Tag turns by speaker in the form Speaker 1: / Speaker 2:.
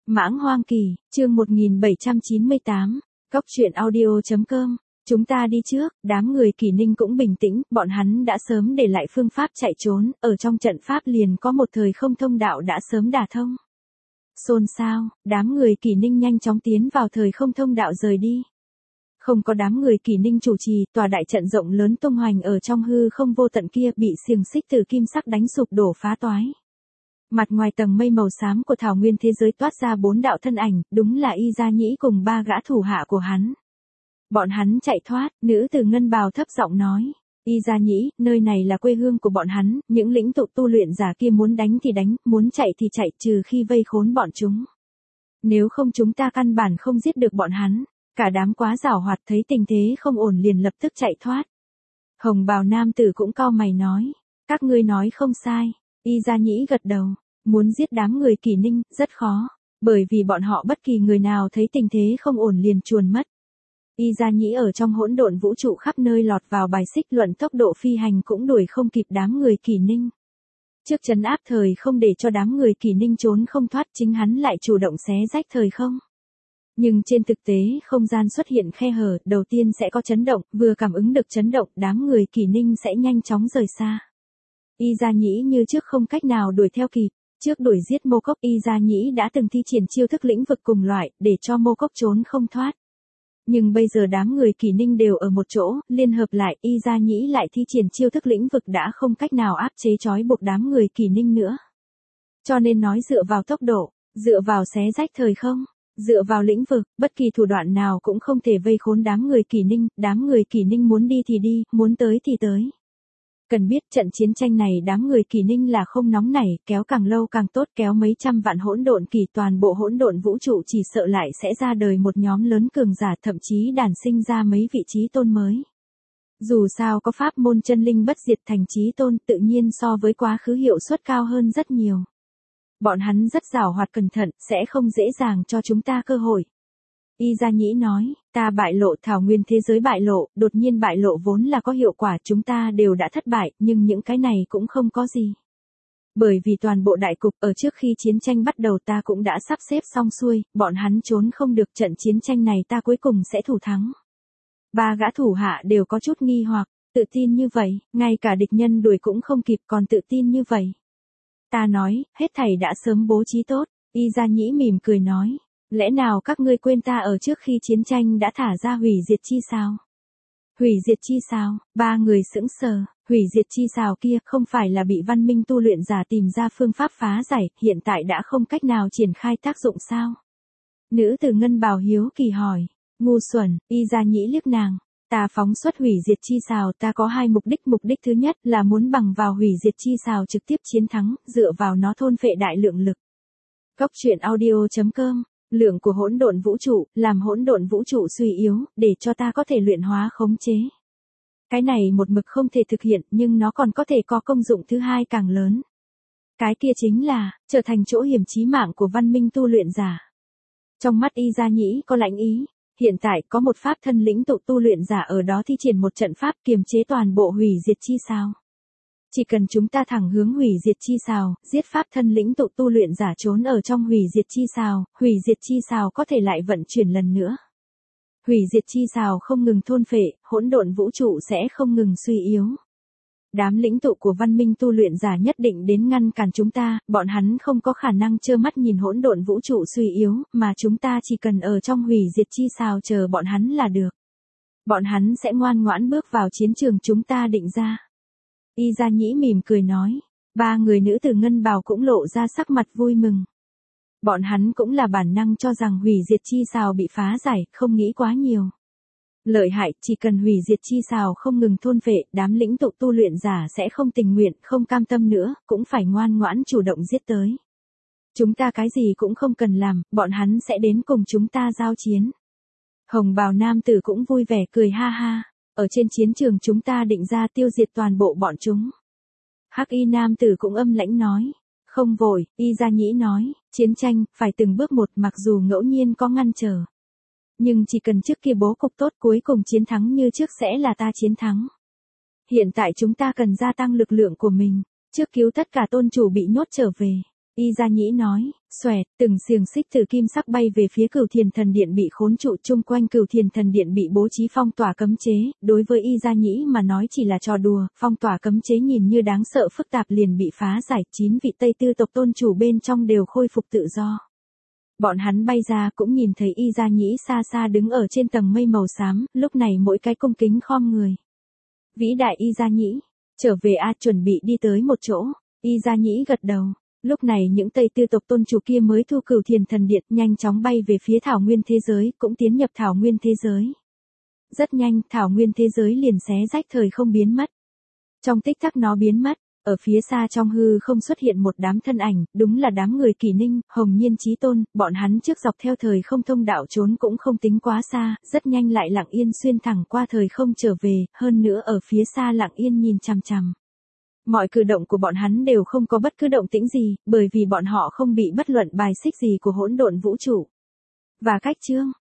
Speaker 1: Mãng Hoang Kỳ, chương 1798, Cốc truyện audio.com. Chúng ta đi trước, đám người Kỷ Ninh cũng bình tĩnh, bọn hắn đã sớm để lại phương pháp chạy trốn, ở trong trận pháp liền có một thời không thông đạo đã sớm đả thông. Xôn xao, đám người Kỷ Ninh nhanh chóng tiến vào thời không thông đạo rời đi. Không có đám người Kỷ Ninh chủ trì, tòa đại trận rộng lớn tung hoành ở trong hư không vô tận kia bị xiềng xích từ kim sắc đánh sụp đổ phá toái. Mặt ngoài tầng mây màu xám của thảo nguyên thế giới toát ra 4 đạo thân ảnh, đúng là Y Gia Nhĩ cùng 3 gã thủ hạ của hắn. Bọn hắn chạy thoát, nữ tử ngân bào thấp giọng nói. Y Gia Nhĩ, nơi này là quê hương của bọn hắn, những lĩnh tụ tu luyện giả kia muốn đánh thì đánh, muốn chạy thì chạy, trừ khi vây khốn bọn chúng. Nếu không chúng ta căn bản không giết được bọn hắn. Cả đám quá giảo hoạt thấy tình thế không ổn liền lập tức chạy thoát. Hồng bào nam tử cũng cau mày nói. Các ngươi nói không sai. Y Gia Nhĩ gật đầu. Muốn giết đám người Kỷ Ninh, rất khó. Bởi vì bọn họ bất kỳ người nào thấy tình thế không ổn liền chuồn mất. Y Gia Nhĩ ở trong hỗn độn vũ trụ khắp nơi lọt vào bài xích luận tốc độ phi hành cũng đuổi không kịp đám người Kỷ Ninh. Trước trấn áp thời không để cho đám người Kỷ Ninh trốn không thoát, chính hắn lại chủ động xé rách thời không. Nhưng trên thực tế, không gian xuất hiện khe hở, đầu tiên sẽ có chấn động, vừa cảm ứng được chấn động, đám người Kỷ Ninh sẽ nhanh chóng rời xa. Y Gia Nhĩ như trước không cách nào đuổi theo kịp, trước đuổi giết Mô Cốc, Y Gia Nhĩ đã từng thi triển chiêu thức lĩnh vực cùng loại, để cho Mô Cốc trốn không thoát. Nhưng bây giờ đám người Kỷ Ninh đều ở một chỗ, liên hợp lại, Y Gia Nhĩ lại thi triển chiêu thức lĩnh vực đã không cách nào áp chế trói buộc đám người Kỷ Ninh nữa. Cho nên nói dựa vào tốc độ, dựa vào xé rách thời không, dựa vào lĩnh vực, bất kỳ thủ đoạn nào cũng không thể vây khốn đám người Kỷ Ninh muốn đi thì đi, muốn tới thì tới. Cần biết trận chiến tranh này đám người Kỷ Ninh là không nóng nảy, kéo càng lâu càng tốt, kéo mấy trăm vạn hỗn độn kỳ, toàn bộ hỗn độn vũ trụ chỉ sợ lại sẽ ra đời một nhóm lớn cường giả, thậm chí đản sinh ra mấy vị trí tôn mới. Dù sao có pháp môn chân linh bất diệt thành chí tôn, tự nhiên so với quá khứ hiệu suất cao hơn rất nhiều. Bọn hắn rất giàu hoạt cẩn thận, sẽ không dễ dàng cho chúng ta cơ hội. Y Gia Nhĩ nói, ta bại lộ, thảo nguyên thế giới bại lộ, đột nhiên bại lộ vốn là có hiệu quả, chúng ta đều đã thất bại, nhưng những cái này cũng không có gì. Bởi vì toàn bộ đại cục ở trước khi chiến tranh bắt đầu ta cũng đã sắp xếp xong xuôi, bọn hắn trốn không được, trận chiến tranh này ta cuối cùng sẽ thủ thắng. 3 gã thủ hạ đều có chút nghi hoặc, tự tin như vậy, ngay cả địch nhân đuổi cũng không kịp còn tự tin như vậy. Ta nói, hết thảy đã sớm bố trí tốt. Y Gia Nhĩ mỉm cười nói. Lẽ nào các ngươi quên ta ở trước khi chiến tranh đã thả ra hủy diệt chi sao? Hủy diệt chi sao? 3 người sững sờ. Hủy diệt chi sao kia không phải là bị văn minh tu luyện giả tìm ra phương pháp phá giải, hiện tại đã không cách nào triển khai tác dụng sao? Nữ tử ngân bào hiếu kỳ hỏi. Ngu xuẩn, Y Gia Nhĩ liếc nàng. Ta phóng xuất hủy diệt chi xào, ta có 2 mục đích thứ nhất là muốn bằng vào hủy diệt chi xào trực tiếp chiến thắng, dựa vào nó thôn phệ đại lượng lực. Cốc truyện audio.com. Lượng của hỗn độn vũ trụ, làm hỗn độn vũ trụ suy yếu, để cho ta có thể luyện hóa khống chế. Cái này một mực không thể thực hiện, nhưng nó còn có thể có công dụng thứ hai càng lớn. Cái kia chính là, trở thành chỗ hiểm chí mạng của văn minh tu luyện giả. Trong mắt Y Gia Nhĩ có lãnh ý. Hiện tại có một pháp thân lĩnh tụ tu luyện giả ở đó thi triển một trận pháp kiềm chế toàn bộ hủy diệt chi sao. Chỉ cần chúng ta thẳng hướng hủy diệt chi sao, giết pháp thân lĩnh tụ tu luyện giả trốn ở trong hủy diệt chi sao có thể lại vận chuyển lần nữa. Hủy diệt chi sao không ngừng thôn phệ, hỗn độn vũ trụ sẽ không ngừng suy yếu. Đám lĩnh tụ của văn minh tu luyện giả nhất định đến ngăn cản chúng ta, bọn hắn không có khả năng trơ mắt nhìn hỗn độn vũ trụ suy yếu, mà chúng ta chỉ cần ở trong hủy diệt chi sao chờ bọn hắn là được. Bọn hắn sẽ ngoan ngoãn bước vào chiến trường chúng ta định ra. Y Gia Nhĩ mỉm cười nói, 3 người nữ tử ngân bào cũng lộ ra sắc mặt vui mừng. Bọn hắn cũng là bản năng cho rằng hủy diệt chi sao bị phá giải, không nghĩ quá nhiều. Lợi hại, chỉ cần hủy diệt chi sao không ngừng thôn phệ, đám lĩnh tụ tu luyện giả sẽ không tình nguyện, không cam tâm nữa, cũng phải ngoan ngoãn chủ động giết tới. Chúng ta cái gì cũng không cần làm, bọn hắn sẽ đến cùng chúng ta giao chiến. Hồng bào nam tử cũng vui vẻ cười ha ha, ở trên chiến trường chúng ta định ra tiêu diệt toàn bộ bọn chúng. Hắc y nam tử cũng âm lãnh nói. Không vội, Y Gia Nhĩ nói, chiến tranh, phải từng bước một mặc dù ngẫu nhiên có ngăn trở. Nhưng chỉ cần trước kia bố cục tốt cuối cùng chiến thắng như trước sẽ là ta chiến thắng. Hiện tại chúng ta cần gia tăng lực lượng của mình, trước cứu tất cả tôn chủ bị nhốt trở về. Y Gia Nhĩ nói, xoẹt, từng xiềng xích từ kim sắc bay về phía Cửu Thiền Thần Điện bị khốn trụ, chung quanh Cửu Thiền Thần Điện bị bố trí phong tỏa cấm chế, đối với Y Gia Nhĩ mà nói chỉ là trò đùa, phong tỏa cấm chế nhìn như đáng sợ phức tạp liền bị phá giải, 9 vị Tây Tư tộc tôn chủ bên trong đều khôi phục tự do. Bọn hắn bay ra cũng nhìn thấy Y Gia Nhĩ xa xa đứng ở trên tầng mây màu xám, lúc này mỗi cái cung kính khom người. Vĩ đại Y Gia Nhĩ, trở về a, chuẩn bị đi tới một chỗ. Y Gia Nhĩ gật đầu. Lúc này những Tây Tư tộc tôn chủ kia mới thu Cửu Thiền Thần Điện, nhanh chóng bay về phía thảo nguyên thế giới, cũng tiến nhập thảo nguyên thế giới. Rất nhanh, thảo nguyên thế giới liền xé rách thời không biến mất. Trong tích tắc nó biến mất, ở phía xa trong hư không xuất hiện một đám thân ảnh, đúng là đám người Kỷ Ninh, Hồng Nhiên Chí Tôn, bọn hắn trước dọc theo thời không thông đạo trốn cũng không tính quá xa, rất nhanh lại lặng yên xuyên thẳng qua thời không trở về, hơn nữa ở phía xa lặng yên nhìn chằm chằm. Mọi cử động của bọn hắn đều không có bất cứ động tĩnh gì, bởi vì bọn họ không bị bất luận bài xích gì của hỗn độn vũ trụ. Và cách chương